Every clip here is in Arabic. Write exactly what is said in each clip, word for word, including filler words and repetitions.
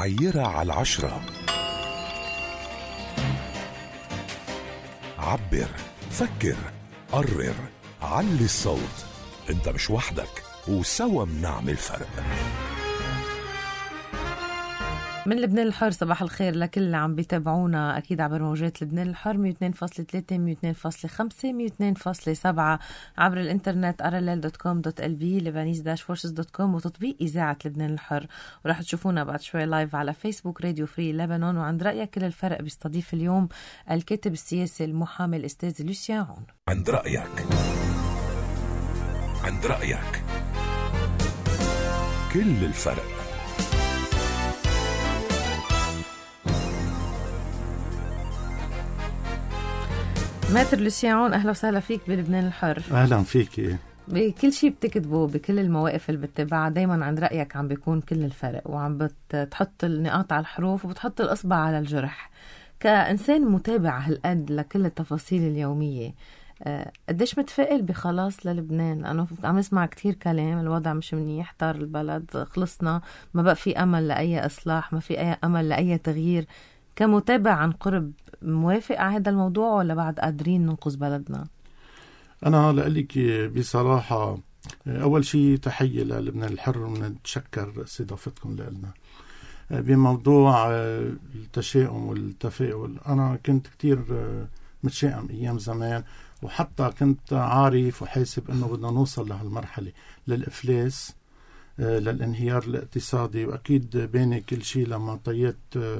عيرة على العشرة. عبر، فكر، قرر، علي الصوت. انت مش وحدك، وسوا بنعمل فرق. من لبنان الحر، صباح الخير لكل اللي عم بيتابعونا أكيد عبر موجات لبنان الحر مية واثنين فاصلة ثلاثة مية واثنين فاصلة خمسة مية واثنين فاصلة سبعة، عبر الانترنت ار ال ال دوت كوم دوت ال بي لبنانيز داش فورسز دوت كوم، وتطبيق إذاعة لبنان الحر. وراح تشوفونا بعد شوي لايف على فيسبوك راديو فري لبنان. وعند رأيك كل الفرق بيستضيف اليوم الكاتب السياسي المحامي الأستاذ لوسيان عون. عند رأيك، عند رأيك كل الفرق. ماتر لوسيان عون، أهلا وسهلا فيك بلبنان الحر. أهلا فيك. بكل شيء بتكتبه، بكل المواقف اللي بتتبعها، دايما عند رأيك عم بيكون كل الفرق، وعم بتحط النقاط على الحروف وبتحط الأصبع على الجرح. كإنسان متابع هالقد لكل التفاصيل اليومية، قديش متفائل بخلاص للبنان؟ لأنه عم نسمع كتير كلام الوضع مش منيح، طار البلد، خلصنا، ما بقى في أمل لأي إصلاح، ما في أي أمل لأي تغيير. كمتابع عن قرب، موافق على هذا الموضوع ولا بعد قادرين ننقذ بلدنا؟ أنا لقلك بصراحة، أول شيء تحية للبنان الحر، ونتشكر استضافتكم لنا بموضوع التشاؤم والتفاؤل. أنا كنت كتير متشائم أيام زمان، وحتى كنت عارف وحاسب أنه بدنا نوصل لهالمرحلة، للإفلاس، للانهيار الاقتصادي. وأكيد بين كل شيء لما طيت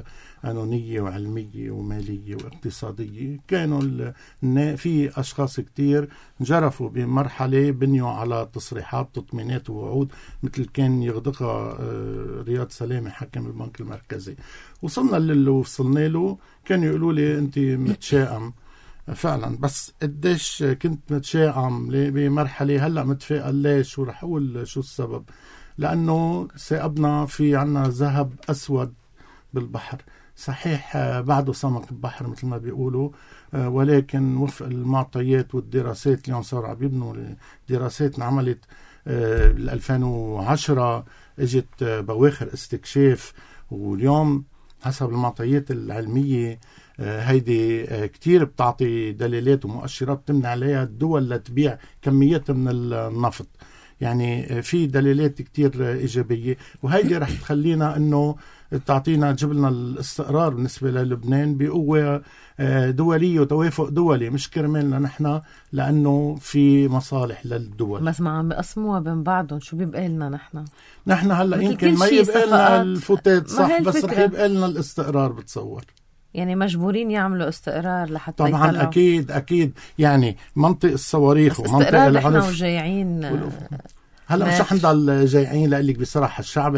قانونية وعلمية ومالية واقتصادية، كانوا في أشخاص كتير جرفوا بمرحلة بنيوا على تصريحات، تطمينات ووعود، مثل كان يغدقها رياض سلامة حكم البنك المركزي. وصلنا للي وصلنا له، كانوا يقولوا لي أنت متشائم فعلا، بس قديش كنت متشائم بمرحلة، هلأ متفائل ليش؟ ورح أقول شو السبب. لأنه سيقبنا في عنا ذهب أسود بالبحر، صحيح بعده سمك البحر مثل ما بيقولوا، ولكن وفق المعطيات والدراسات اليوم صار عم يبنوا دراسات انعملت بال ألفين وعشرة، اجت بواخر استكشاف، واليوم حسب المعطيات العلمية هيدي كتير بتعطي دلالات ومؤشرات تمنع عليها الدول لتبيع كميات من النفط. يعني في دلالات كتير إيجابية، وهيدي رح تخلينا أنه تعطينا تجيب لنا الاستقرار بالنسبة للبنان بقوة دولية وتوافق دولي، مش كرمالنا نحن، لأنه في مصالح للدول. بس ما عم بقسموها بين بعضهم، شو بيبقى لنا نحن؟ نحن هلأ يمكن ما يبقى لنا الفتات صح، بس رح يبقى لنا الاستقرار. بتصور يعني مجبورين يعملوا استقرار لحتى طبعا يطلعوا. أكيد أكيد، يعني منطق الصواريخ ومنطق العنف، نحن وجايعين هلا مش رح نضل جايعين. لقلك بصراحة الشعب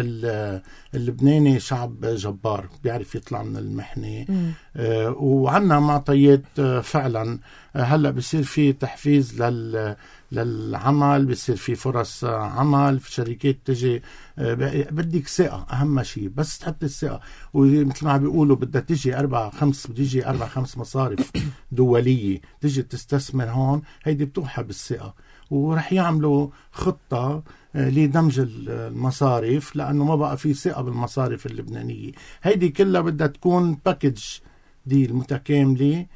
اللبناني شعب جبار، بيعرف يطلع من المحنة، آه وعنا معطيات آه فعلا. آه هلا بصير في تحفيز لل للعمل، بصير في فرص عمل، في شركات تجي، آه بدك ثقة أهم شيء، بس تحط الثقة. ومثل ما بيقولوا بدها تجي أربع خمس بتيجي أربع خمس مصارف دولية تجي تستثمر هون، هيدي بتوحى بالثقة. ورح يعملوا خطة لدمج المصارف، لأنه ما بقى في ثقة بالمصارف اللبنانية. هيدي كلها بدها تكون باكج دي المتكاملة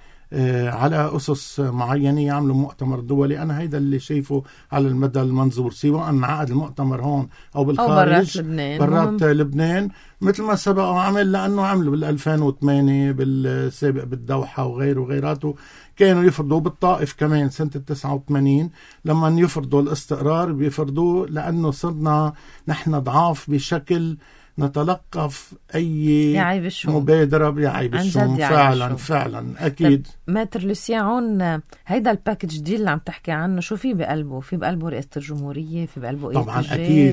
على أسس معينة، يعملوا مؤتمر دولي. أنا هيدا اللي شايفه على المدى المنظور، سواء نعقد المؤتمر هون أو بالخارج، أو برات لبنان, برات لبنان مثل ما سبق وعمل، لأنه عملوا بالألفين وثمانية بالسابق بالدوحة وغيره وغيراته. كانوا يفرضوا بالطائف كمان سنة التسعة وثمانين، لما يفرضوا الاستقرار بيفرضوه لأنه صرنا نحن ضعاف بشكل نتلقف أي مبادرة بعيب الشوم. فعلا فعلا أكيد. ماتر لوسيان عون، هيدا الباكج دي اللي عم تحكي عنه، شو في بقلبه؟ في بقلبه رئاسة الجمهورية، في بقلبه إيه؟ طبعا أكيد.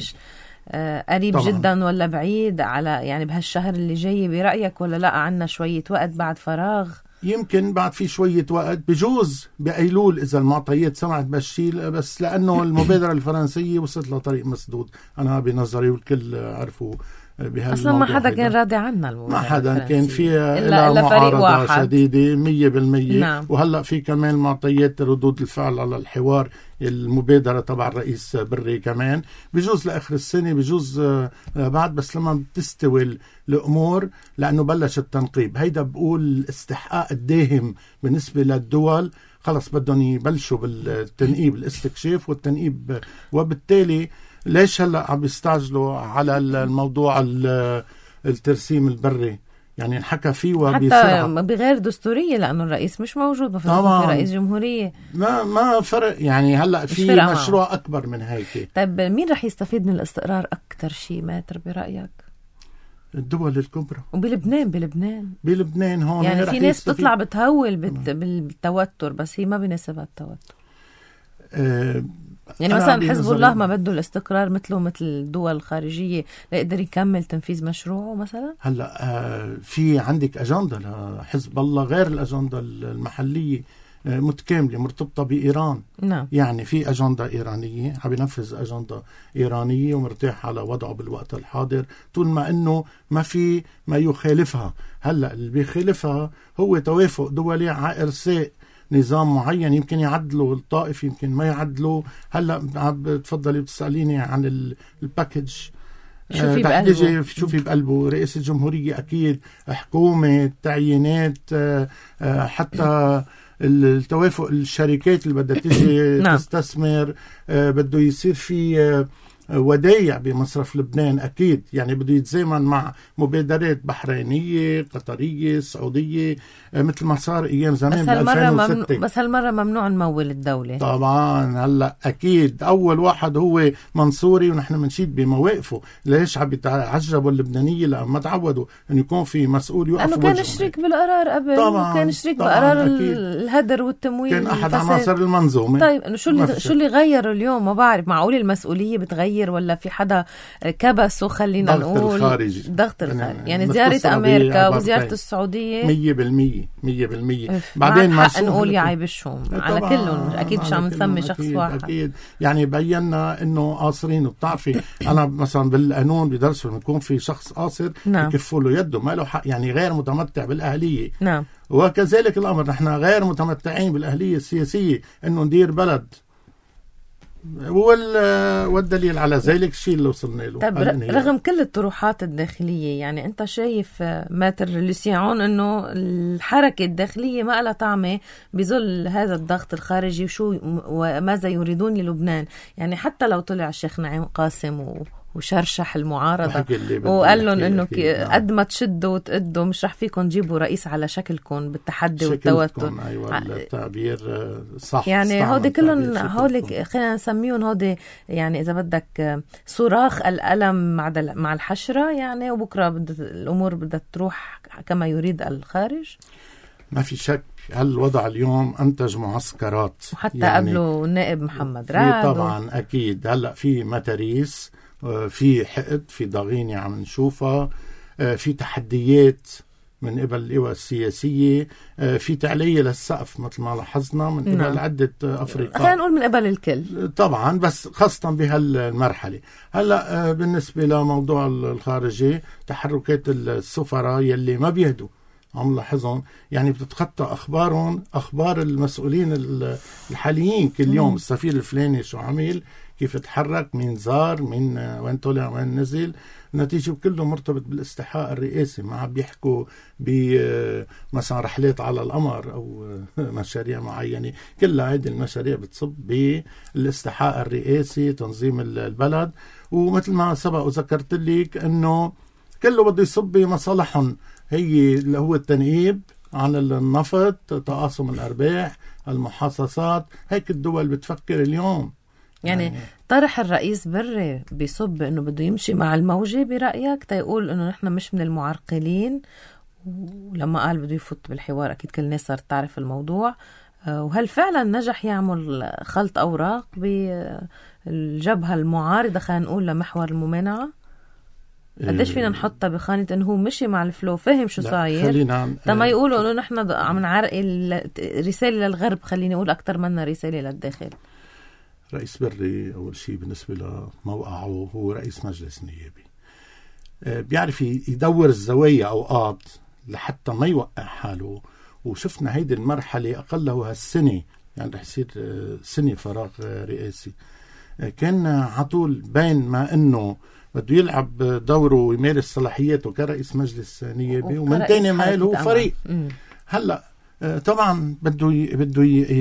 آه قريب طبعاً. جدا ولا بعيد على يعني بهالشهر اللي جاي برأيك، ولا لا عنا شوية وقت بعد فراغ؟ يمكن بعد في شوية وقت، بجوز بأيلول إذا المعطيات سمعت بالشيء، بس لأنه المبادرة الفرنسية وصلت لطريق مسدود أنا بنظري، والكل عرفوا أصلا ما حدا كان راضي عنها ما حدا كان فيها إلا, إلا فريق واحد شديدة مية بالمية. نعم. وهلأ في كمان معطيات ردود الفعل على الحوار المبادرة تبع الرئيس بري كمان بجوز لآخر السنة بجوز بعد، بس لما بتستوي الأمور لأنه بلش التنقيب هيدا بقول الاستحقاق الداهم بالنسبة للدول خلص بدهم يبلشوا بالتنقيب الاستكشاف والتنقيب. وبالتالي ليش هلأ عم يستعجلوا على الموضوع الترسيم البري؟ يعني نحكى فيه وبسرعة حتى بغير دستورية لأنه الرئيس مش موجود، بفضل في رئيس جمهورية. ما ما فرق يعني هلأ في مشروع معه. أكبر من هيك. طيب مين رح يستفيد من الاستقرار أكتر شيء ماتر برأيك؟ الدول الكبرى. وبلبنان بلبنان بلبنان هون يعني في ناس بتطلع بتهول بالت... بالتوتر، بس هي ما بيناسبها التوتر. أه يعني مثلا حزب الله ما بده الاستقرار مثله مثل الدول الخارجية ليقدر يكمل تنفيذ مشروعه مثلا. هلا آه في عندك أجندة لحزب الله غير الأجندة المحلية آه متكاملة مرتبطة بإيران. نعم. يعني في أجندة إيرانية عم ينفذ أجندة إيرانية ومرتاح على وضعه بالوقت الحاضر طول ما إنه ما في ما يخالفها. هلا اللي بيخالفها هو توافق دولي على إرساء نظام معين، يمكن يعدلوا الطائف يمكن ما يعدلوا. هلا بتفضلي بتسأليني عن الباكج شو في بقلبه شو في بقلبه رئيس الجمهورية، أكيد حكومة تعيينات حتى التوافق الشركات اللي بدها تيجي تستثمر بده يصير في ودايع بمصرف لبنان أكيد، يعني بده يتزامن مع مبادرات بحرينية قطرية سعودية مثل ما صار أيام زمان ب ألفين وستة. بس هالمرة ممنوع نمول الدولة طبعا. هلا أكيد أول واحد هو منصوري ونحن منشيد بمواقفه. ليش عم يتعجبوا اللبنانية لأن ما تعودوا أن يكون في مسؤول يوقف لأنه كان شريك بالقرار قبل طبعاً. كان شريك بقرار الهدر والتمويل، كان أحد عناصر المنظومة. طيب شو اللي شو اللي غيروا اليوم؟ ما بعرف، معقول المسؤولية بتغير ولا في حدا كبس وخلينا نقول ضغط الخارجي ضغط الخارجي يعني زيارة أمريكا وزيارة السعودية مية بالمية مية بالمية. بعدين ما حق نقول يا عيب الشوم على كلهم أكيد مش عم نسمي شخص أكيد واحد. أكيد يعني بينا إنه قاصرين. وبتعرفي أنا مثلا بالقانون بدرسوا إنه يكون في شخص قاصر نعم. يكفوا له يده ما له حق، يعني غير متمتع بالأهلية. نعم. وكذلك الأمر نحن غير متمتعين بالأهلية السياسية إنه ندير بلد. والدليل على ذلك الشيء اللي وصلنا له. طيب رغم كل الطروحات الداخلية، يعني أنت شايف ماتر لسيعون أنه الحركة الداخلية ما لها طعمة بظل هذا الضغط الخارجي وشو وماذا يريدون للبنان؟ يعني حتى لو طلع الشيخ نعيم قاسم و وشرشح المعارضة وقال لهم انه قد ما تشدوا وتقدوا مش رح فيكم تجيبوا رئيس على شكلكم بالتحدي والتوتر. ايوه التعبير صح. يعني هودي كلهم هودي خلينا نسميهم هودي يعني اذا بدك صراخ الالم مع مع الحشرة يعني، وبكره بدأ الامور بدها تروح كما يريد الخارج. ما في شك هالوضع اليوم أنتج معسكرات وحتى يعني قبله النائب محمد رعد طبعا أكيد. هلأ في متاريس، في حقد، في ضغينة عم نشوفها، في تحديات من قبل القوى السياسية، في تعلية للسقف مثل ما لاحظنا من قبل نعم. عدة أفريقيا. خلينا نقول من قبل الكل طبعا، بس خاصة بهالمرحلة. هلأ بالنسبة لموضوع الخارجي تحركات السفراء يلي ما بيهدوا عم لاحظهم، يعني بتتخطى أخبارهم أخبار المسؤولين الحاليين كل يوم. مم. السفير الفلاني شو عمل، كيف تحرك، مين زار، مين وين طلع وين نزل. النتيجة كله مرتبط بالاستحقاق الرئاسي. ما عم بيحكوا بمثلا رحلات على القمر أو مشاريع معينة. كلها هذه المشاريع بتصب بالاستحقاق الرئاسي، تنظيم البلد. ومثل ما سبق وذكرت لك أنه كله بده يصب بمصالحهم، هي اللي هو التنقيب عن النفط، تقاسم الأرباح، المحاصصات. هيك الدول بتفكر اليوم. يعني, يعني طرح الرئيس بري بيصب انه بده يمشي مع الموجة برأيك تيقول انه نحن مش من المعرقلين، ولما قال بده يفوت بالحوار اكيد كل الناس صارت تعرف الموضوع. وهل فعلا نجح يعمل خلط اوراق بالجبهة المعارضة خلينا نقول لمحور الممانعة؟ قديش فينا نحطها بخانة انه هو مشي مع الفلو، فهم شو صاير، لما يقولوا انه نحن عم نعرقل رسالة للغرب، خليني اقول اكتر منا رسالة للداخل. رئيس بري أول شيء بالنسبة لموقعه هو رئيس مجلس نيابي. بيعرف يدور الزوايا أوقات لحتى ما يوقع حاله. وشفنا هيدي المرحلة أقله هالسنة، يعني رح يصير سنة فراغ رئاسي. كان عطول بين ما أنه بده يلعب دوره ويمارس صلاحياته كرئيس مجلس نيابي، ومن تاني ما هو فريق. هلأ طبعا بده بده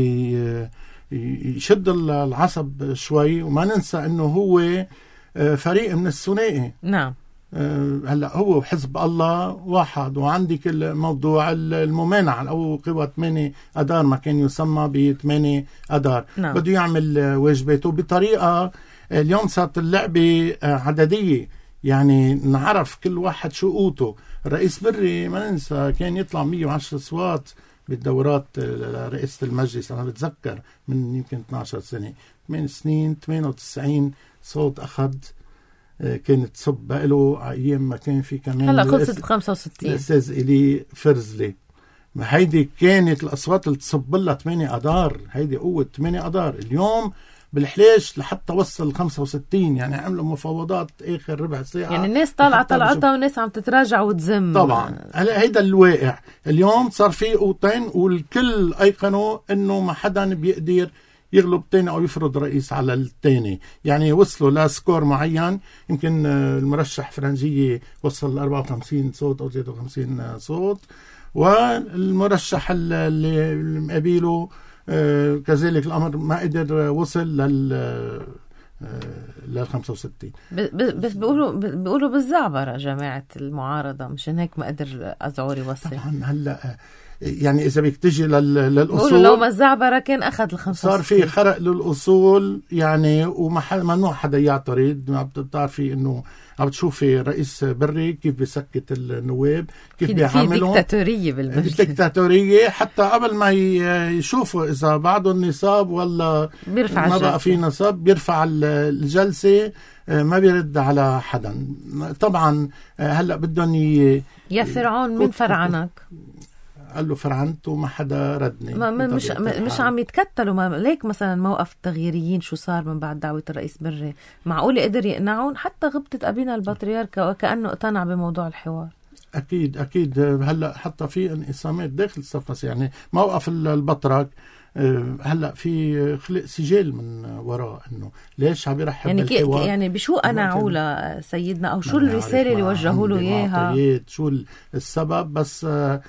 يشد العصب شوي، وما ننسى أنه هو فريق من الثنائي. نعم. هلا هو وحزب الله واحد، وعندك الموضوع الممانعة أو قوى ثمانية أدار، ما كان يسمى بثمانية أدار. نعم. بده يعمل واجباته بطريقة. اليوم صارت اللعبة عددية، يعني نعرف كل واحد شو قوته. الرئيس بري ما ننسى كان يطلع مية وعشرة أصوات بالدورات رئاسة المجلس. أنا بتذكر من يمكن اثنتي عشرة سنة، ثمان سنين ثمانية وتسعين صوت أخذ. كانت تصب له أيام ما كان في كمان هلا خلصت بخمسة وستين الأستاذ إلي فرزلي. ما هيدي كانت الأصوات اللي تصب لها ثمانية أدار، هيدي قوة ثمانية أدار. اليوم بالحليش لحتى وصل خمسة وستين، يعني عملوا مفاوضات آخر ربع ساعة. يعني الناس طالعة طلعتها والناس عم تتراجع وتزم. طبعا هلا هيدا الواقع. اليوم صار في قوتين، والكل أيقنوا إنه ما حدا بيقدر يغلب الثاني أو يفرض رئيس على الثاني. يعني وصلوا لسكور معين. يمكن المرشح فرنجية وصل ل أربعة وخمسين صوت أو ثلاثة وخمسين صوت، والمرشح اللي مقابله كذلك الأمر ما قدر وصل لل لل خمسة وستين. بس بيقولوا بيقولوا بالزعبرة جماعة المعارضة، مشان هيك ما قدر أزعوري وصل. طبعا هلا يعني إذا بدك تجي للأصول، لو ما الزعبرة كان أخذ الخمسة. صار في خرق للأصول يعني، وممنوع حدا يعترض. بتعرفي إنه عم تشوفي رئيس بري كيف بيسكت النواب، كيف بيعاملهم. في ديكتاتورية بالمجلس، ديكتاتورية. حتى قبل ما يشوفوا إذا بعده نصاب ولا بيرفع ما بقى في نصاب، بيرفع الجلسة، ما بيرد على حدا. طبعا هلأ بدهم يا فرعون من فرعنك. قال له فرعنت وما حدا ردني. ما مش مش عم يتكتلوا. ما ليك مثلا موقف التغييريين شو صار من بعد دعوة الرئيس بري؟ معقول قدر يقنعون؟ حتى غبطة أبينا البطريركة وكأنه اقتنع بموضوع الحوار. أكيد أكيد. هلأ حتى في انقسامات داخل الصف، يعني موقف البطرك هلأ في خلق سجال من وراء إنه ليش عم يرحب يعني بالحوار. يعني بشو قنعوا سيدنا، أو شو الرسالة اللي وجهوا له إياها؟ شو السبب؟ بس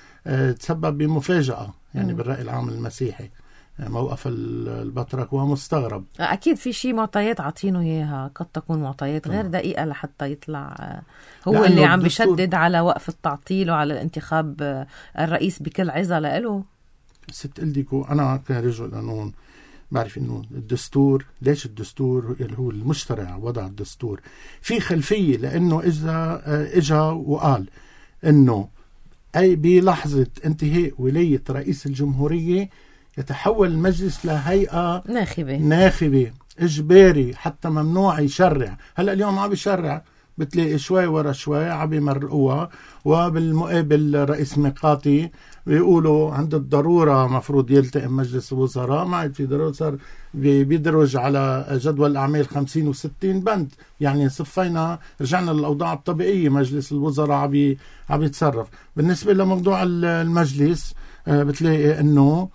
تسبب بمفاجأة يعني بالرأي العام المسيحي موقف البطرك، ومستغرب. أكيد في شيء معطيات عطينه إياها، قد تكون معطيات غير دقيقة لحتى يطلع هو اللي عم بيشدد على وقف التعطيل وعلى الانتخاب الرئيس بكل عزة لإله. ست إلديكو أنا كرجل قانون بعرف إنه الدستور، ليش الدستور اللي هو المشترع وضع الدستور في خلفية، لأنه إذا إجا وقال إنه أي بلحظة انتهاء ولاية رئيس الجمهورية يتحول المجلس لهيئة ناخبة ناخبة إجباري، حتى ممنوع يشرع. هلأ اليوم عم يشرع، بتلاقي شوي ورا شوي عم يمرقوها. وبالمقابل رئيس ميقاتي بيقولوا عند الضرورة مفروض يلتئم مجلس الوزراء، ما عاد في ضرورة، صار بيدرج على جدول الأعمال خمسين وستين بند. يعني صفينا رجعنا للأوضاع الطبيعية، مجلس الوزراء عم عم يتصرف. بالنسبة لموضوع المجلس بتلاقي إنه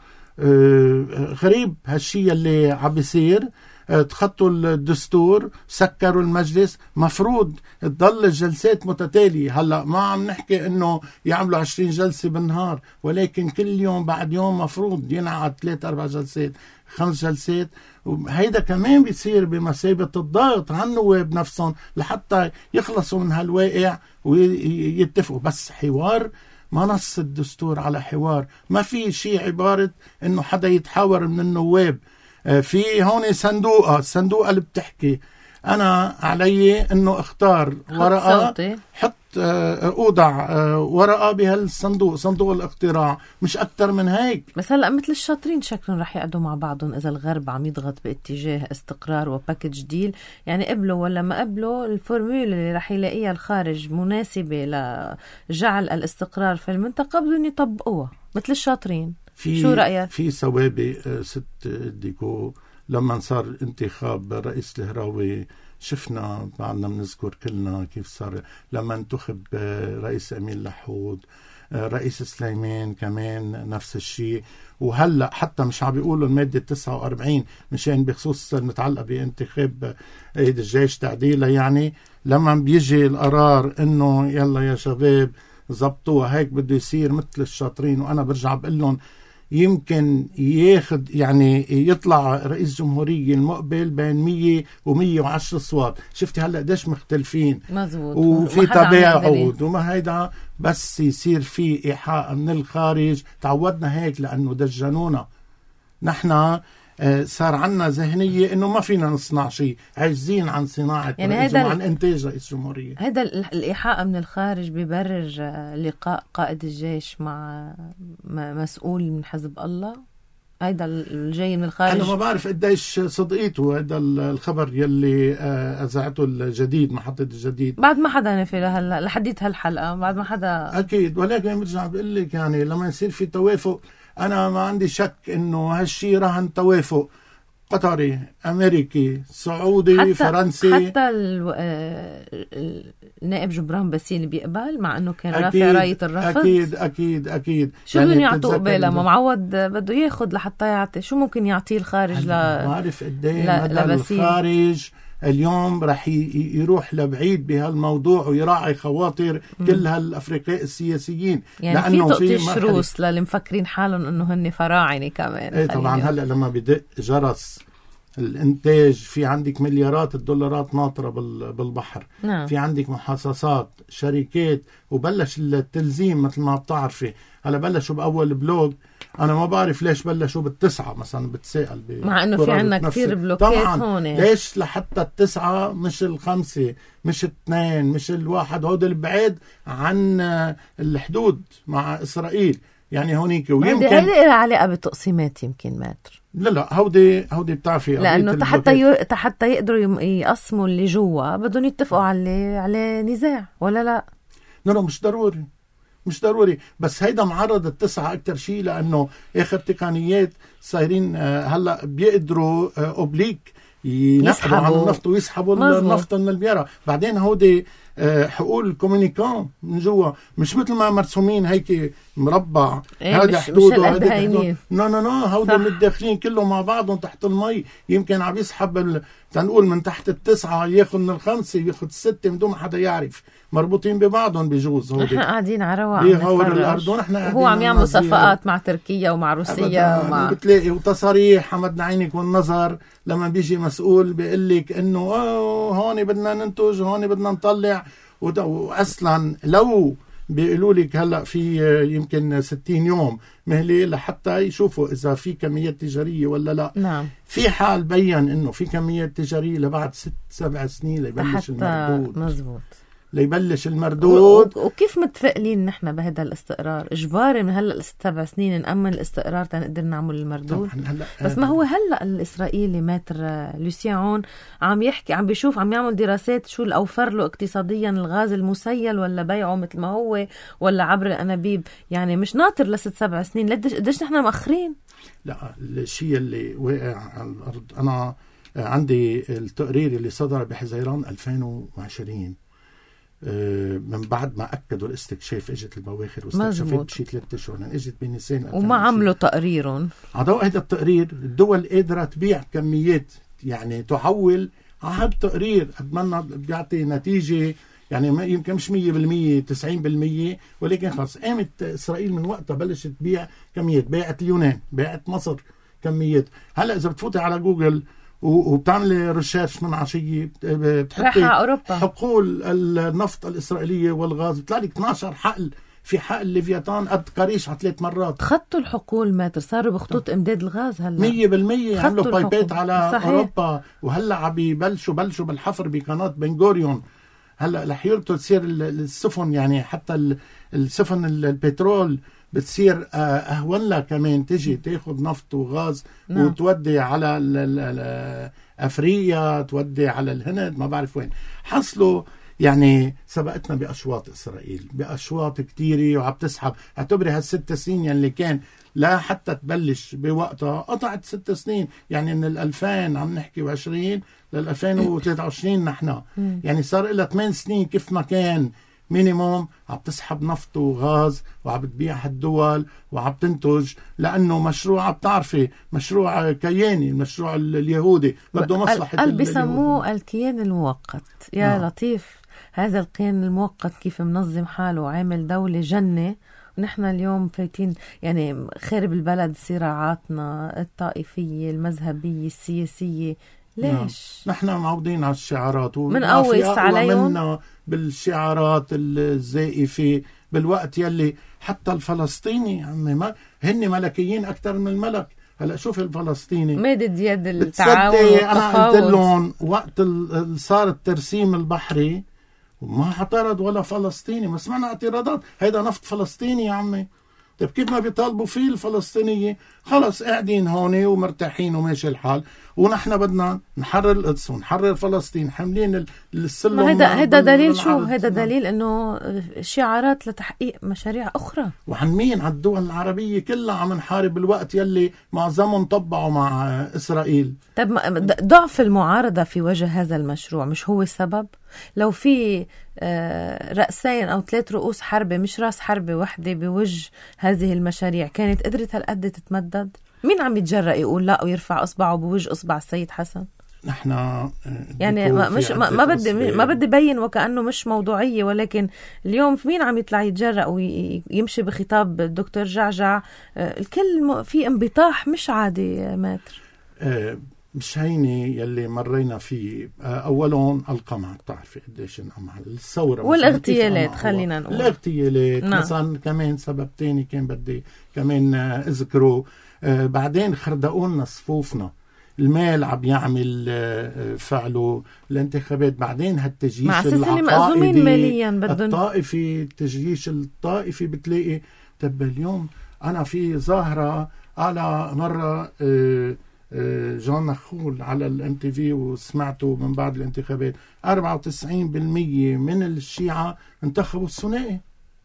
غريب هالشي اللي عم بيصير. تخطوا الدستور، سكروا المجلس، مفروض تضل الجلسات متتالية. هلأ ما عم نحكي انه يعملوا عشرين جلسة بالنهار، ولكن كل يوم بعد يوم مفروض ينعقد ثلاث اربع جلسات، خمس جلسات. وهيدا كمان بيصير بمثابة الضغط على النواب نفسهم لحتى يخلصوا من هالواقع ويتفقوا. بس حوار، ما نص الدستور على حوار. ما في شيء عبارة انه حدا يتحاور من النواب. في هون صندوقة الصندوقة اللي بتحكي أنا علي إنه اختار ورقة، حط أوضع ورقة بهالصندوق، صندوق الاقتراع، مش أكتر من هيك. بس هلأ مثل الشاطرين شكلهم رح يقعدوا مع بعضهم إذا الغرب عم يضغط باتجاه استقرار وباكج ديل. يعني قبلوا ولا ما قبلوا، الفورميل اللي رح يلاقيها الخارج مناسبة لجعل الاستقرار في المنطقة بدهم يطبقوها مثل الشاطرين. شو رأيك؟ في سوابق ست ديكو لما صار انتخاب رئيس الهراوي شفنا بعدنا بنذكر كلنا كيف صار لما انتخب رئيس أمين لحود، رئيس سليمان كمان نفس الشيء. وهلأ حتى مش عم بيقولوا المادة تسعة وأربعين مشان بخصوص المتعلقة بانتخاب قائد الجيش تعديلها، يعني لما بيجي القرار انه يلا يا شباب زبطوها هيك بده يصير مثل الشاطرين. وانا برجع بقول لهم يمكن ياخد يعني يطلع رئيس جمهورية المقبل بين مية ومية وعشرة صوات. شفتي هلأ قديش مختلفين، مزبوط، وفي تباعد وما هيدا بس يصير في إيحاء من الخارج. تعودنا هيك لأنه دجنونا نحن. صار عنا ذهنية إنه ما فينا نصنع شيء، عاجزين عن صناعة يعني رئيس جمهورية، عن إنتاج رئيس جمهورية. هذا الإيحاء من الخارج بيبرر لقاء قائد الجيش مع مسؤول من حزب الله، هذا الجاي من الخارج. أنا ما بعرف قديش صدقيته هذا الخبر يلي أذاعته الجديد، محطة الجديد، بعد ما حدا نفي هلا لحديت هالحلقة، بعد ما حدا أكيد. ولكن برجع بقول لك يعني لما يصير في توافق، أنا ما عندي شك إنه هالشي رهن توافق قطري، أمريكي، سعودي، حتى فرنسي. حتى النائب جبران باسيل بيقبل مع أنه كان رافع راية الرفض. أكيد أكيد أكيد. شو يعني بدهم يعطوه قبالة؟ ما معود بده ياخد لحتى يعطي. شو ممكن يعطيه الخارج؟ لا ما أعرف قديه مدى الخارج اليوم رح يروح لبعيد بهالموضوع ويراعي خواطر م. كل هالأفريقياء السياسيين. يعني لأنه في تقطيش روس للي مفكرين حالهم أنه هن فراعنة كمان. ايه طبعا. هلأ لما بدق جرس الانتاج في عندك مليارات الدولارات ناطرة بالبحر، نعم. في عندك محاصصات، شركات، وبلش التلزيم مثل ما بتعرفي. هلا بلشوا بأول بلوك، أنا ما بعرف ليش بلشوا بالتسعة مثلا، بتسأل مع أنه في عنا كثير بلوكات هون. ليش لحتى التسعة مش الخمسة مش اثنين مش الواحد؟ هود البعيد عن الحدود مع إسرائيل يعني هونيك. ويمكن هيدا لها علاقة بالتقسيمات يمكن ماتر. لا لا هودي هودي بتعرفي لأنه حتى ي... حتى يقدروا يقسموا اللي جوا بدهم يتفقوا على على نزاع ولا لا؟ لا لا مش ضروري مش ضروري. بس هيدا معرض التسعة أكتر شيء لأنه آخر تقنيات صايرين هلأ بيقدروا أوبليك ينقلوا عن النفط ويسحبوا النفط من البيارة. بعدين هودي حقول الكومينيكان من جوا مش مثل ما مرسومين هيك مربع، إيه هذا حدود وهذا حدود. لا لا لا هودي متداخلين كلهم مع بعضهم تحت المي. يمكن عم يسحب ال... تنقول من تحت التسعة ياخذ من الخمسة ياخذ الستة من دون ما حدا يعرف، مربوطين ببعضهم بجوز. هودي نحن قاعدين على رواق بيغور الأرض ونحن وهو عم يعمل صفقات مع تركيا ومع روسيا ومع بتلاقي وتصاريح حمدنا عينك والنظر لما بيجي مسؤول بيقول لك انه اه هون بدنا ننتج هون بدنا نطلع. واصلا لو بيقولوا لك هلا في يمكن ستين يوم مهله لحتى يشوفوا اذا في كميات تجاريه ولا لا. نعم. في حال بين انه في كميات تجاريه لبعد ست سبع سنين ليبلش المردود. مزبوط ليبلش المردود. وكيف متفائلين نحن بهذا الاستقرار؟ اجباري من هلا لست سبع سنين نأمن الاستقرار تنقدر نعمل المردود. بس ما هو هلا الاسرائيلي ماتر لوسيان عون عم يحكي عم بيشوف عم يعمل دراسات شو الاوفر له اقتصاديا، الغاز المسيل ولا بيعه مثل ما هو ولا عبر الانابيب. يعني مش ناطر لست سبع سنين. قديش نحن مأخرين؟ لا الشيء اللي واقع على الارض انا عندي التقرير اللي صدر بحزيران ألفين وعشرين من بعد ما أكدوا الاستكشاف. اجت البواخر واستكشفت بشي ثلاثة أشهر، اجت بنيسان وما عملوا تقريرهم. على ضوء هذا التقرير الدول قادرة تبيع كميات يعني تعول على هذا التقرير. أتمنى بيعطي نتيجة يعني يمكن مش مية بالمية تسعين بالمية، ولكن خلص قامت إسرائيل من وقتها بلشت تبيع كميات. باعت اليونان، باعت مصر كميات. هلأ إذا بتفوتي على جوجل وبتعملي ريسيرش من عشية بتحطي حقول النفط الإسرائيلية والغاز بتلاقي اثني عشر حقل. في حقل ليفياتان قد قريش على ثلاث مرات. خطوا الحقول ماتر، صاروا بخطوط امداد الغاز هلا مية بالمية عملوا بايبات على صحيح. أوروبا. وهلا عم يبلشوا بلشوا بالحفر بقناة بن غوريون. هلا رح يربطوا تصير السفن يعني حتى السفن البترول بتصير أهون لها كمان تجي تاخد نفط وغاز. نعم. وتودي على أفريقيا تودي على الهند ما بعرف وين. حصلوا يعني سبقتنا بأشواط إسرائيل بأشواط كتيرة وعم تسحب. اعتبري هالست سنين اللي كان لا حتى تبلش بوقتها قطعت ست سنين، يعني من الألفين عم نحكي وعشرين للألفين وثلاثة وعشرين نحن يعني صار لها ثمان سنين كيف ما كان مينيموم عم تسحب نفط وغاز وعم تبيع هالدول وعم تنتج، لأنه مشروع بتعرفي مشروع كياني، المشروع اليهودي بده مصلحة قال بيسموه الكيان المؤقت. يا نعم. لطيف هذا الكيان المؤقت كيف منظم حاله وعامل دولة جنة، ونحن اليوم فايتين يعني خارب البلد صراعاتنا الطائفية المذهبية السياسية. ليش؟ نعم. نحن معودين على الشعارات من قوس عليهم بالشعارات الزائفة بالوقت يلي حتى الفلسطيني عمي ما هن ملكيين أكثر من الملك. هلا شوف الفلسطيني مادد يد التعاون والتفاوض. أنا قلت لهم وقت صار الترسيم البحري وما اعترض ولا فلسطيني، ما سمعنا اعتراضات. هيدا نفط فلسطيني يا عمي. طيب كيف ما بيطالبوا فيه الفلسطينية؟ خلص قاعدين هون ومرتاحين وماشي الحال، ونحن بدنا نحرر القدس ونحرر فلسطين حاملين السلم. هذا هذا دليل شو؟ هذا دليل انه شعارات لتحقيق مشاريع اخرى. وعن مين؟ على الدول العربية كلها عم نحارب الوقت يلي معظمهم طبعوا مع اسرائيل. طب ضعف المعارضة في وجه هذا المشروع مش هو السبب؟ لو في رأسين أو ثلاث رؤوس حربة مش رأس حربة واحدة بوجه هذه المشاريع كانت قدرت هالقد تتمدد؟ مين عم يتجرأ يقول لا ويرفع إصبعه بوجه إصبع السيد حسن؟ نحن يعني ما مش ما, ما بدي ما بدي بين وكأنه مش موضوعية، ولكن اليوم مين عم يطلع يتجرأ ويمشي بخطاب الدكتور جعجع؟ الكل في انبطاح مش عادي ماتر. أه مش هيني يلي مرينا فيه. أولاً القمع، بتعرفي قديش انقمع الثورة والاغتيالات. خلينا نقول الاغتيالات نعم. مثلا كمان سبب تاني كان بدي كمان أذكره. آه بعدين خردقونا صفوفنا، المال عم يعمل آه فعله الانتخابات. بعدين هالتجيش العقائدي الطائفي، التجيش الطائفي بتلاقي. طب اليوم أنا في ظاهرة على مرة آه جون نخول على الام تي في وسمعته من بعد الانتخابات، أربعة وتسعين بالمية من الشيعة انتخبوا الثنائي.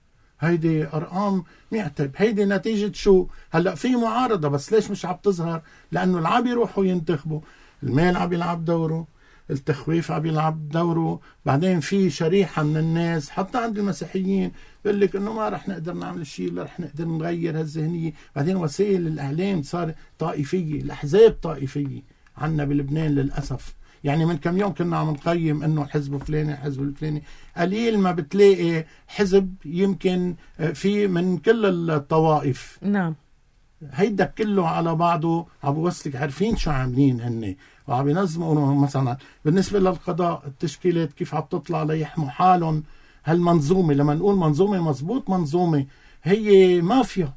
هيدي ارقام معتب. هيدي نتيجة شو؟ هلا في معارضة بس ليش مش عم تظهر؟ لانه اللي عم يروحوا ينتخبوا المال عم يلعب دوره، التخويف عم يلعب دوره. بعدين في شريحة من الناس حتى عند المسيحيين بيقول لك انه ما رح نقدر نعمل شيء، لا رح نقدر نغير هالذهنية. بعدين وسائل الاعلام صار طائفية، الاحزاب طائفية عنا بلبنان للاسف. يعني من كم يوم كنا عم نقيم انه حزب فلاني حزب الفلاني، قليل ما بتلاقي حزب يمكن في من كل الطوائف. نعم. هيدا كله على بعضه عم بوصلك عارفين شو عاملين هن وعم ينظموا. مثلا بالنسبة للقضاء التشكيلات كيف عم تطلع ليحموا حالهم. هالمنظومة لما نقول منظومة مزبوط، منظومة هي مافيا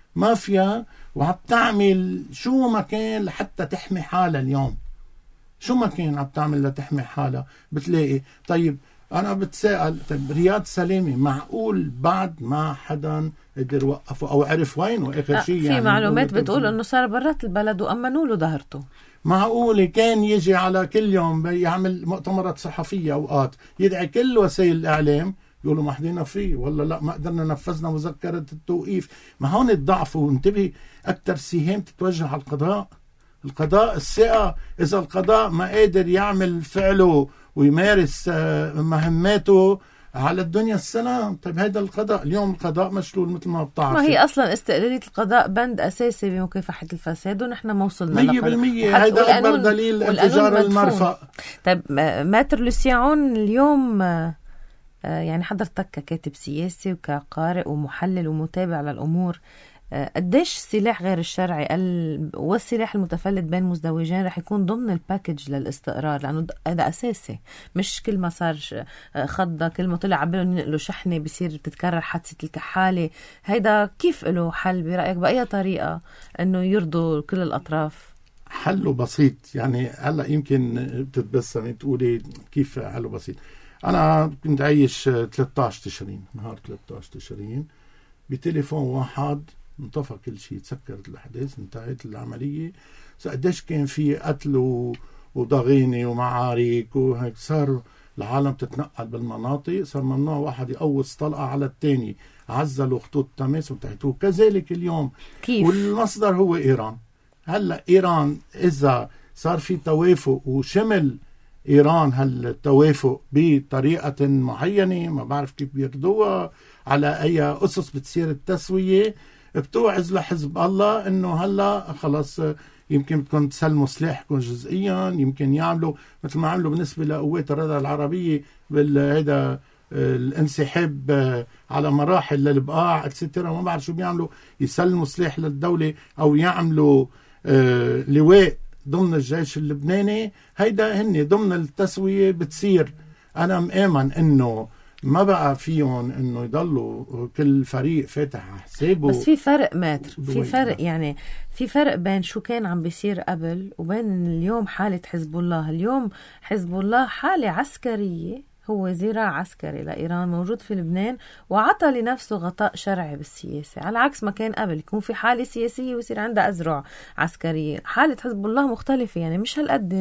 مافيا وعم تعمل شو ما كان لحتى تحمي حالها. اليوم شو ما كان عم تعمل لتحمي حالها بتلاقي. طيب أنا بتساءل، طيب رياض سلامة معقول بعد ما حدا قدر وقفه أو عرف وينه آخر شيء؟ في يعني معلومات بتقول أنه صار برات البلد وأمنوا له ظهرته. معقول كان يجي على كل يوم يعمل مؤتمرات صحفية أوقات يدعي كل وسائل الإعلام يقولوا ما حدينا فيه والله لا ما قدرنا نفذنا مذكرة التوقيف. ما هون الضعف. وانتبه أكتر سهام تتوجه على القضاء. القضاء الثقة، إذا القضاء ما قادر يعمل فعله ويمارس مهماته على الدنيا السلام. طيب هذا القضاء اليوم القضاء مشلول مثل ما بتعرف. ما هي أصلا استقلالية القضاء بند أساسي بمكافحة الفاسد ونحن ما وصلنا مية بالمية. هذا أكبر دليل انفجار المرفأ. طيب ماتر لوسيعون اليوم يعني حضرتك ككاتب سياسي وكقارئ ومحلل ومتابع للأمور، قديش السلاح غير الشرعي والسلاح المتفلت بين مزدوجين رح يكون ضمن الباكج للاستقرار؟ لأنه هذا أساسي. مش كل ما صار خضة كل ما طلع عبالهم ينقلوا شحنة بصير تتكرر حادثة الكحالة. هيدا كيف له حل برأيك؟ بأي طريقة أنه يرضوا كل الأطراف؟ حله بسيط. يعني هلأ يمكن بتتبسمي تقولي كيف حله بسيط. أنا كنت عايش ثلاثة عشر تشرين، نهار ثلاثة عشر تشرين بتليفون واحد انطفى كل شيء، تسكرت الأحداث، انتهت العملية. قديش كان في قتل وضغينة ومعارك وهيك. صار العالم تتنقل بالمناطق، صار ممنوع واحد يقوص طلقة على الثاني، عزلوا خطوط التماس بتاعته. كذلك اليوم كيف؟ والمصدر هو إيران. هلأ إيران إذا صار في توافق وشمل إيران هالتوافق بطريقة معينة، ما بعرف كيف بيردوها، على أي أسس بتصير التسوية، بتوعز لحزب الله إنه هلأ خلص يمكن بدكم تسلموا سلاحكم جزئيا، يمكن يعملوا مثل ما عملوا بالنسبة لقوات الردع العربية بالهيدا الانسحاب على مراحل للبقاع اتسترا، ما بعرف شو بيعملوا، يسلموا سلاح للدولة أو يعملوا آه لواء ضمن الجيش اللبناني. هيدا هن ضمن التسوية بتصير. أنا مآمن إنه ما بقى فيهم إنه يضلوا كل فريق فاتح حسابه. بس في فرق ماتر، في فرق يعني في فرق بين شو كان عم بيصير قبل وبين اليوم. حالة حزب الله اليوم، حزب الله حالة عسكرية، هو ذراع عسكري لإيران موجود في لبنان، وعطى لنفسه غطاء شرعي بالسياسة، على عكس ما كان قبل يكون في حالة سياسية ويصير عندها أذرع عسكرية. حالة حزب الله مختلفة، يعني مش هالقد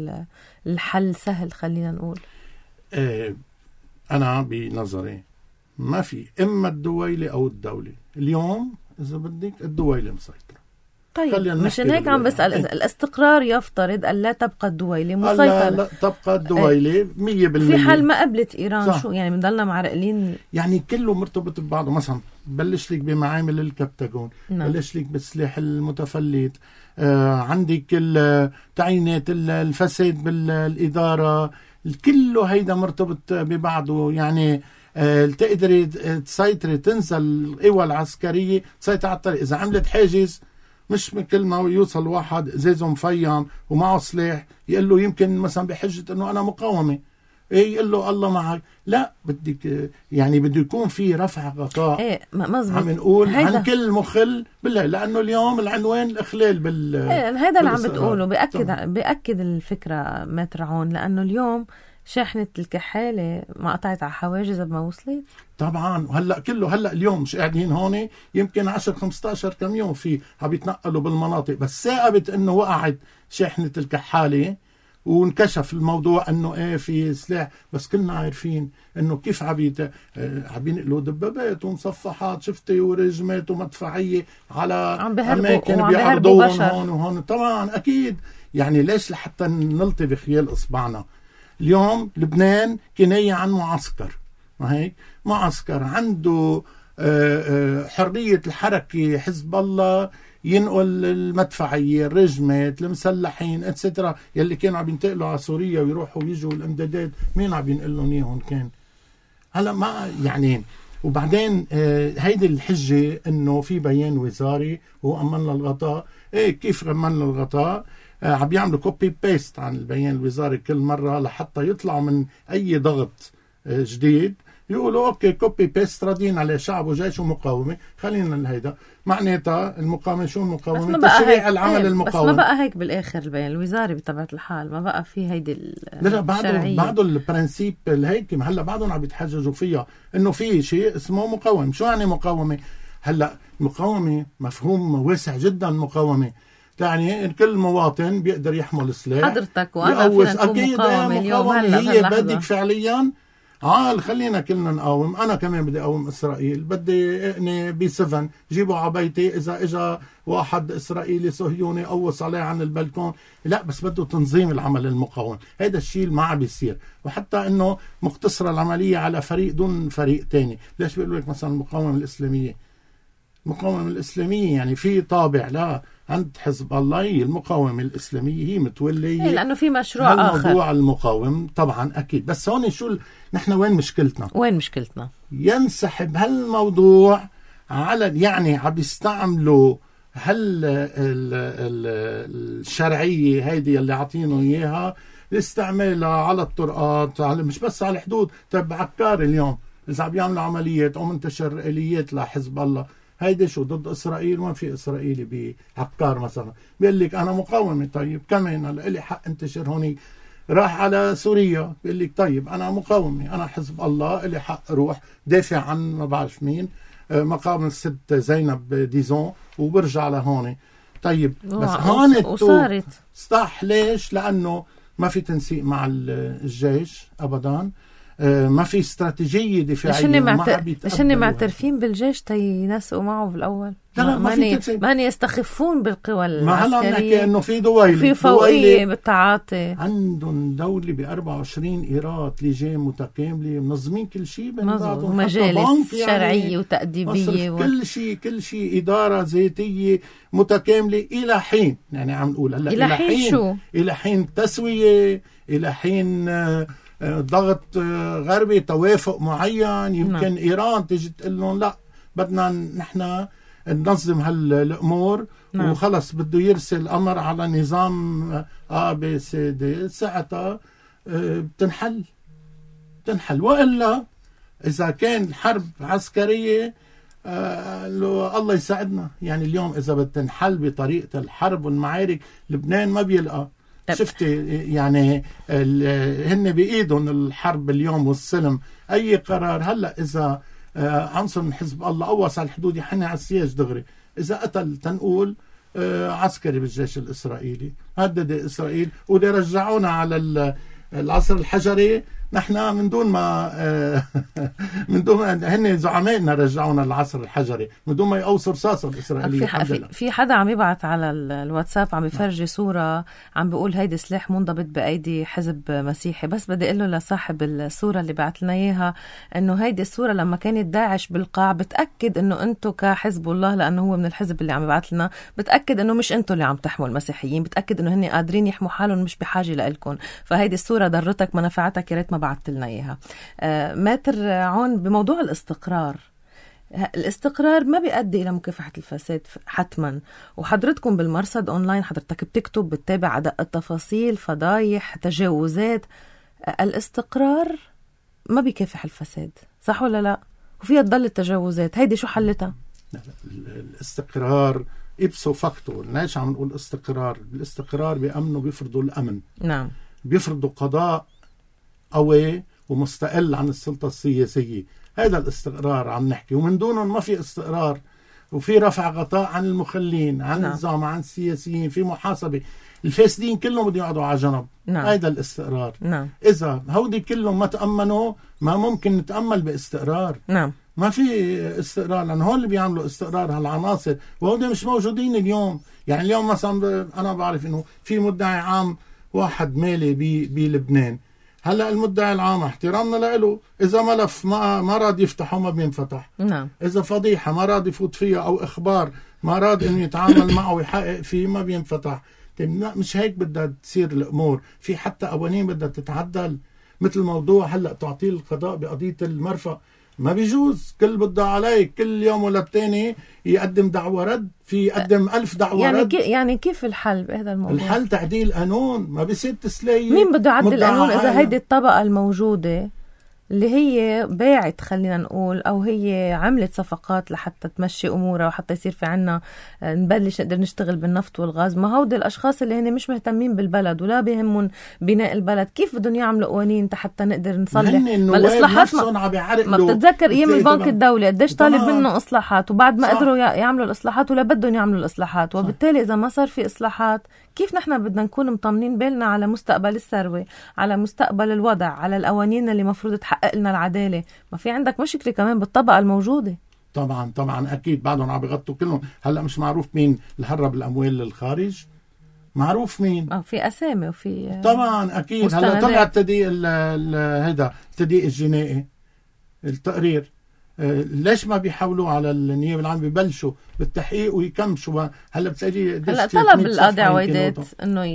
الحل سهل خلينا نقول. إيه، أنا بنظري ما في إما الدويلة أو الدولة. اليوم إذا بدك الدويلة مسيطرة. طيب مشان هيك عم بسأل إذا الاستقرار يفترض أن لا تبقى الدويلة مسيطرة. لا, لا تبقى الدويلة مية بالمية. في حال ما قبلت إيران صح. شو يعني بنضلنا معرقلين؟ يعني كله مرتبط ببعضه. مثلا بلش لك بمعامل الكبتاجون، نعم. بلش لك بالسلاح المتفلت، آه عندك التعيينات، الفساد بالإدارة، كله هيدا مرتبط ببعضه. يعني آه تقدري تسيطري، تنزل القوى العسكرية تسيطر على الطريق. إذا عملت حاجز مش من كل ما يوصل واحد زيزو مفيم ومعه سلاح يقول له يمكن مثلا بحجة انه انا مقاومة، ايه يقول له الله معك. لا بدك يعني بده يكون في رفع غطاء. ايه مزبوط. عم نقول عن كل مخل بالله، لانه اليوم العنوان الاخلال بال ايه هذا اللي عم بتقوله بيأكد بيأكد الفكرة مترعون، لانه اليوم شاحنة الكحالة ما قطعت على حواجز ما وصلت طبعا. وهلا كله هلا اليوم مش قاعدين هون، يمكن عشرة خمستاشر كم في عم يتنقلوا بالمناطق، بس ثاقبت انه وقعت شاحنة الكحالة وانكشف الموضوع انه ايه في سلاح. بس كلنا عارفين انه كيف عبيت عم ينقلوا دبابات ومصفحات شفتي ورجمات ومدفعية على اماكن بيعرضوهم هون وهون. طبعا اكيد يعني ليش لحتى نلطي بخيال اصبعنا. اليوم لبنان كناية عن معسكر، ما هيك معسكر عنده حرية الحركة، حزب الله ينقل المدفعية، الرجمات، المسلحين اتسترا يلي كانوا عم ينتقلوا على سوريا ويروحوا ويجوا الامدادات، مين عم ينقلهم اياهم كان؟ هلا ما يعني. وبعدين هيدي الحجة انه في بيان وزاري وهو امن الغطاء. ايه كيف امن الغطاء؟ عم يعملوا كوبي بيست عن البيان الوزاري كل مرة لحتى يطلعوا من أي ضغط جديد يقولوا أوكي كوبي بيست راضين على شعب وجيش ومقاومة، خلينا لهيدا. معناتها المقاومة شو المقاومة؟ تشريع العمل هيك. المقاومة. بس ما بقى هيك بالآخر البيان الوزاري بطبيعة الحال، ما بقى في هيدي لا بعده بعده البرنسيب الهيك. هلا بعدهم عم يتحججوا فيها إنه في شيء اسمه مقاومة. شو يعني مقاومة؟ هلا مقاومة مفهوم واسع جدا. مقاومة يعني كل مواطن بيقدر يحمل سلاح حضرتك وانا فينا نكون مقاومة اليوم. هلا هي بدك فعليا عال خلينا كلنا نقاوم. انا كمان بدي اقاوم اسرائيل، بدي اقني بي سبعة جيبوا على بيتي اذا اجى واحد اسرائيلي صهيوني قوص عليه عن البلكون. لا بس بده تنظيم العمل المقاوم. هذا الشيء ما عم بيصير، وحتى انه مقتصره العمليه على فريق دون فريق تاني. ليش بيقولوا لك مثلا المقاومه الاسلاميه؟ المقاومه الاسلاميه يعني في طابع لا عند حزب الله. هي المقاومة الإسلامية هي متولية إيه لأنه في مشروع آخر. الموضوع المقاوم طبعا أكيد. بس هون شو ال... نحن وين مشكلتنا؟ وين مشكلتنا؟ ينسحب هالموضوع على يعني عم يستعملوا هل ال... ال... الشرعية هيدي اللي عطينه إياها لاستعمالها على الطرقات، على مش بس على الحدود. طيب عكار اليوم إذا عم يعملوا عمليات أو منتشر آليات لحزب الله، هيدا شو ضد إسرائيل؟ ما في إسرائيلي بعكار مثلا بيقول لك أنا مقاومة. طيب كمان هلا لي حق انتشر هوني. راح على سوريا بيقول لك طيب أنا مقاومة، أنا حزب الله لي حق روح دافع عن ما بعرف مين مقام الست زينب ديزون وبرجع لهون. طيب بس هون وصارت صح. ليش؟ لأنه ما في تنسيق مع الجيش أبدا، ما في استراتيجية دفاعية. مش هن معترفين بالجيش تينسقوا معه بالأول؟ لا لا ما في تنسيق، ما هن يستخفون بالقوى العسكرية. ما هلا بنحكي إنه في دويلة في فوقية بالتعاطي. عندهم دولة بأربعة وعشرين إيرات لجان متكاملة منظمين كل شيء بين بعضهم، مجالس شرعية يعني وتأديبية و... كل شيء كل شيء إدارة ذاتية متكاملة إلى حين، يعني عم نقول هلا إلى حين, حين شو؟ إلى حين تسوية، إلى حين ضغط غربي، توافق معين. يمكن نعم. إيران تيجي تقول لهم لا بدنا نحن ننظم هالأمور نعم. وخلص بده يرسل أمر على نظام آ بي سي دي، ساعتها بتنحل بتنحل وإلا إذا كان حرب عسكرية آه الله يساعدنا. يعني اليوم إذا بتنحل بطريقة الحرب والمعارك، لبنان ما بيلقى. شفتي يعني هن بإيدهم الحرب اليوم والسلم. أي قرار هلأ إذا آه عنصر من حزب الله قوص على الحدود يحني على السياج دغري، إذا قتل تنقول آه عسكري بالجيش الإسرائيلي، هدد إسرائيل ودي رجعونا على العصر الحجري. نحن من دون ما من دون هن زعمائنا رجعونا العصر الحجري من دون ما يقوصوا رصاصة الإسرائيلية. في, في حدا عم يبعث على الواتساب عم يفرجي صورة عم بيقول هيدي سلاح منضبط بأيدي حزب مسيحي. بس بدي أقول له لصاحب الصورة اللي بعت لنا إياها إنه هيدي الصورة لما كانت داعش بالقاع بتأكد إنه أنتو كحزب الله، لأنه هو من الحزب اللي عم يبعث لنا، بتأكد إنه مش أنتو اللي عم تحموا المسيحيين، بتأكد إنه هن قادرين يحموا حالهم مش بحاجة لإلكم. فهيدي الصورة ضرتك ما نفعتك، يا ريت ما بعت لنا إياها. آه ماتر عون بموضوع الاستقرار. الاستقرار ما بيؤدي إلى مكافحة الفساد حتما، وحضرتكم بالمرصد أونلاين حضرتك بتكتب بتتابع أداء التفاصيل، فضايح، تجاوزات. آه الاستقرار ما بيكافح الفساد، صح ولا لا؟ وفيها تضل التجاوزات. هيدي شو حلتها؟ الاستقرار إبسو فاكتو. ليش عم نقول استقرار؟ الاستقرار بيأمنوا بيفرضوا الأمن. نعم. بيفرضوا قضاء قوي ومستقل عن السلطة السياسية. هذا الاستقرار عم نحكي، ومن دونهم ما في استقرار. وفي رفع غطاء عن المخلين، عن نعم. النظام، عن السياسيين، في محاسبة. الفاسدين كلهم بدهم يقعدوا على جنب. نعم. هذا الاستقرار. نعم. إذا هودي كلهم ما تأمنوا ما ممكن نتأمل باستقرار. نعم. ما في استقرار، لأن هول اللي بيعملوا استقرار هالعناصر، وهودي مش موجودين اليوم. يعني اليوم مثلا أنا بعرف إنه في مدعي عام واحد مالي بلبنان. هلا المدعي العام احترامنا له، اذا ملف ما ما راد يفتحه ما بينفتح. نعم. اذا فضيحه ما راد يفوت فيها او اخبار ما راد انه يتعامل معه ويحقق فيه ما بينفتح. لا مش هيك بدها تصير الامور. في حتى قوانين بدها تتعدل، مثل موضوع هلا تعطيل القضاء بقضيه المرفأ. ما بيجوز كل بده عليه كل يوم ولا الثاني يقدم دعوة رد، في يقدم ألف دعوة يعني رد. كي يعني كيف الحل بهذا الموضوع؟ الحل تعديل قانون. ما بيصير تسلية. مين بده يعدل القانون إذا هيدي الطبقة الموجودة اللي هي باعت خلينا نقول أو هي عملت صفقات لحتى تمشي أمورها وحتى يصير في عنا نبلش نقدر نشتغل بالنفط والغاز؟ ما هودي الأشخاص اللي هن مش مهتمين بالبلد ولا بيهمون بناء البلد، كيف بدهم يعملوا قوانين حتى نقدر نصلح؟ ما الإصلاحات ما, ما بتتذكر أيام البنك الدولي قديش طالب منه إصلاحات، وبعد ما صح. قدروا يعملوا الإصلاحات ولا بدهم يعملوا الإصلاحات. وبالتالي إذا ما صار في إصلاحات كيف نحن بدنا نكون مطمنين بالنا على مستقبل الثروة، على مستقبل الوضع، على القوانين اللي مفروض تحقق لنا العدالة؟ ما في عندك مشكلة كمان بالطبقة الموجودة. طبعا طبعا أكيد بعدهم عم بيغطوا كلهم. هلأ مش معروف مين اللي هرب الأموال للخارج؟ معروف مين؟ اه في أسامي وفي طبعا أكيد. هلأ طلع التدقيق هذا التدقيق الجنائي التقرير. ليش ما بيحاولوا على النيابة العامة ببلشوا بالتحقيق ويكمشوا؟ هلا بتلاقي هلا طلب القاضي عويدات انه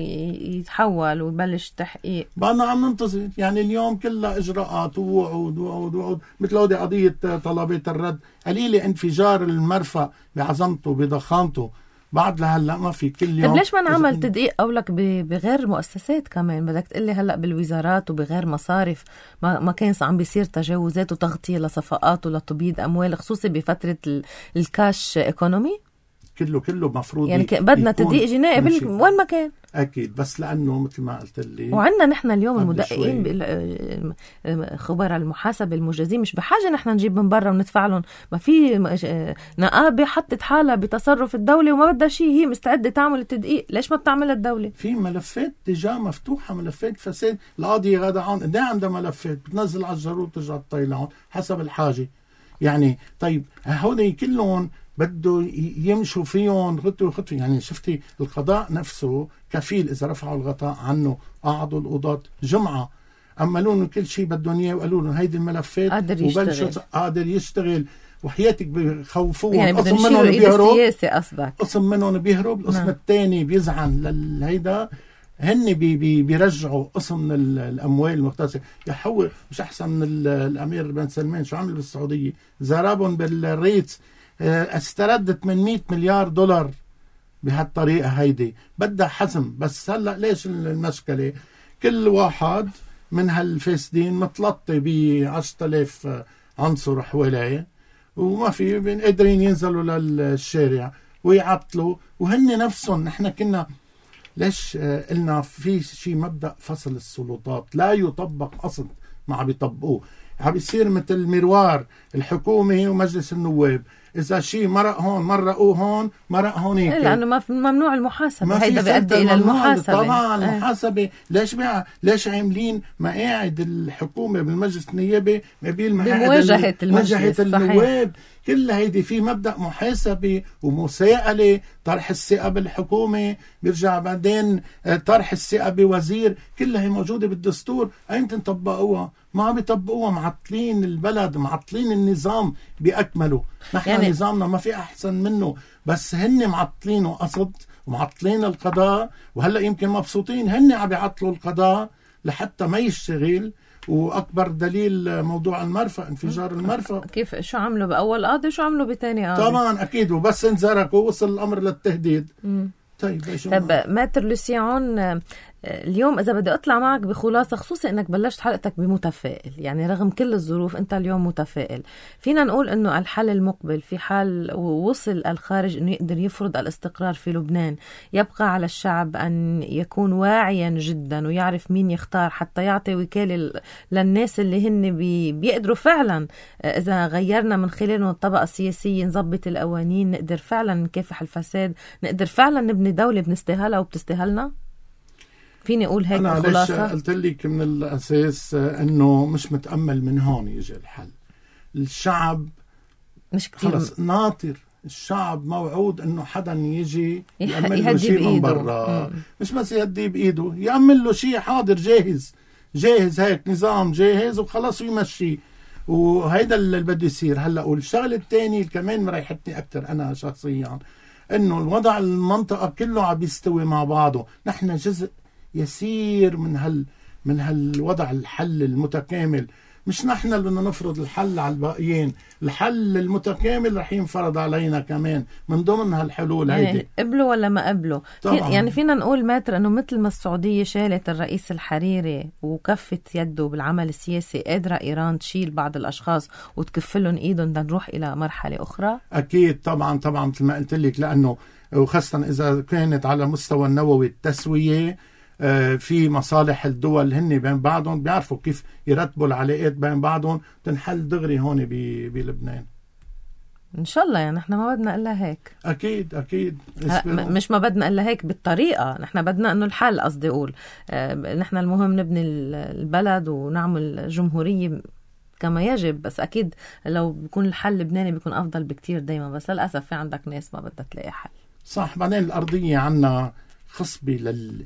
يتحول ويبلش تحقيق. بعدنا عم ننتظر. يعني اليوم كلها اجراءات ووعود ووعود ووعود. مثل هودي قضية طلبات الرد قليلة انفجار المرفأ بعظمته بضخامته، بعد لهلا ما في كل يوم. طيب ليش ما نعمل تدقيق قولك بغير مؤسسات كمان؟ بدك تقلي هلا بالوزارات وبغير مصارف ما ما كان عم بيصير تجاوزات وتغطية لصفقات ولتبييض اموال، خصوصي بفترة الكاش ايكونومي؟ كله كله مفروض يعني بدنا تدقيق جنائي بال... وين ما كان أكيد، بس لأنه مثل ما قلت لي وعندنا نحن اليوم قبل المدققين بال- خبراء المحاسبة المجازين مش بحاجة نحن نجيب من برا وندفع لهم. ما في نقابة حطت حالها بتصرف الدولة وما بدها شيء، هي مستعدة تعمل التدقيق، ليش ما بتعملها الدولة؟ في ملفات تجاه مفتوحة، ملفات فساد. القاضي غدا عون قد ايه عندها ملفات بتنزل على الجرور وترجع تطيلهم حسب الحاجة. يعني طيب هودي كلهم بده يمشوا فيهم غطوا غطوا. يعني شفتي القضاء نفسه كفيل إذا رفعوا الغطاء عنه قعدوا القضاة جمعة أملون كل شيء بدهم إياه وقالوا له هيدي الملفات قادر يشتغل قادر يشتغل وحياتك بخوفوه. يعني بدهم يشيلوا الإيد السياسي قصدك. قسم منهم بيهرب، القسم نعم. الثاني بيزعن للهيدا، هن بي بي بيرجعوا قسم من الأموال المختصة. يا حو مش أحسن من الأمير بن سلمان شو عمل بالسعودية؟ زرابهم بالريتس، استرد ثمانمئة مليار دولار بهالطريقة. هيدي بدها حزم. بس هلأ ليش المشكلة؟ كل واحد من هالفاسدين متلطي ب عشرة آلاف عنصر حواليه وما في قادرين ينزلوا للشارع ويعطلوا. وهن نفسهم نحن كنا ليش قلنا في شيء مبدأ فصل السلطات لا يطبق أصلا، ما عم يطبقوه، عم يصير مثل مروار الحكومة ومجلس النواب. إذا شيء مرق هون مرقوه هون مرق هونيك، لأنه ما في ممنوع المحاسبة، هيدا بيؤدي إلى المحاسبة. طبعا المحاسبة. ليش بقى ليش عاملين مقاعد الحكومة بالمجلس النيابي بمواجهة المجلس النواب؟ كل هيدي في مبدأ محاسبة ومساءلة، طرح الثقة بالحكومة بيرجع بعدين طرح الثقة بوزير، كلها هي موجودة بالدستور. أين تنطبقوها؟ ما عم يطبقوها، معطلين البلد، معطلين النظام بأكمله. نحن يعني نظامنا ما في أحسن منه، بس هن معطلينه قصد ومعطلين القضاء. وهلأ يمكن مبسوطين هن عم يعطلوا القضاء لحتى ما يشتغل. وأكبر دليل موضوع المرفأ، انفجار المرفأ. كيف شو عملوا بأول قاضي شو عملوا بتاني قاضي؟ طبعا أكيد، وبس انزركوا وصل الأمر للتهديد. مم. طيب طب ماتر لوسيون، اليوم إذا بدي أطلع معك بخلاصة، خصوصي أنك بلشت حلقتك بمتفائل، يعني رغم كل الظروف أنت اليوم متفائل، فينا نقول أنه الحل المقبل في حال وصل الخارج أنه يقدر يفرض الاستقرار في لبنان، يبقى على الشعب أن يكون واعيا جدا ويعرف مين يختار حتى يعطي وكالة للناس اللي هن بي بيقدروا فعلا إذا غيرنا من خلالهم الطبقة السياسية نظبط القوانين، نقدر فعلا نكافح الفساد، نقدر فعلا نبني دولة بنستاهلها وبتستاهلنا. فيني أقول هيك أنا بخلاصة؟ أنا قلت لك من الأساس أنه مش متأمل من هون يجي الحل. الشعب مش كتير خلص ناطر، الشعب موعود أنه حدا يجي يح... يأمل له شيء من برا، مش بس يهدي بإيده، يأمل له شيء حاضر جاهز جاهز، هيك نظام جاهز وخلص يمشي. وهيدا اللي بده يصير هلأ. والشغل الثاني كمان مريحتني أكتر أنا شخصيا، أنه الوضع المنطقة كله عم يستوي مع بعضه. نحن جزء يسير من هال من هالوضع الحل المتكامل. مش نحن اللي بدنا نفرض الحل على الباقيين، الحل المتكامل رح ينفرض علينا كمان من ضمن هالحلول هيدي. يعني قبلوا ولا ما قبلوا؟ في يعني فينا نقول ماتر انه مثل ما السعودية شالت الرئيس الحريري وكفت يده بالعمل السياسي، قادرة ايران تشيل بعض الاشخاص وتكفلهم ايدهم لنروح الى مرحلة اخرى؟ اكيد طبعا طبعا مثل ما قلت لك، لانه وخاصة اذا كانت على مستوى النووي التسوية، في مصالح الدول هن بين بعضهم بيعرفوا كيف يرتبوا العلاقات بين بعضهم، تنحل دغري هون بلبنان ان شاء الله. يعني نحن ما بدنا الا هيك. اكيد اكيد مش ما بدنا الا هيك بالطريقه، نحن بدنا انه الحل، قصدي اقول نحن المهم نبني البلد ونعمل جمهوريه كما يجب. بس اكيد لو بيكون الحل لبناني بيكون افضل بكتير دايما، بس للاسف في عندك ناس ما بدها تلاقي حل. صح. بعدين الارضيه عنا خصبه لل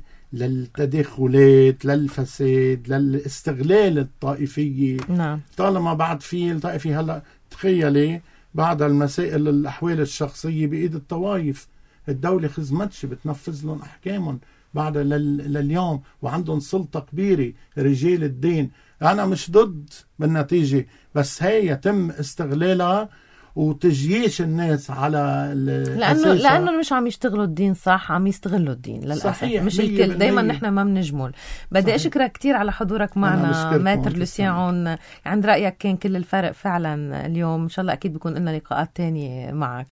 للتدخلات، للفساد، للاستغلال الطائفية. نعم. طالما بعد في الطائفية هلأ تخيلي بعد المسائل الأحوال الشخصية بإيد الطوائف، الدولة خزمتش بتنفذ لهم أحكامهم بعد لل... لليوم، وعندهم سلطة كبيرة رجال الدين. أنا مش ضد بالنتيجة، بس هي يتم استغلالها وتجييش الناس على لانه لانه مش عم يشتغلوا الدين صح، عم يستغلوا الدين للاسف. مش الكل، دايما نحن ما بنجمل. بدي اشكرك كثير على حضورك معنا ماتر لوسيون. عند رايك كان كل الفرق فعلا اليوم. ان شاء الله اكيد بيكون لنا لقاءات تانية معك.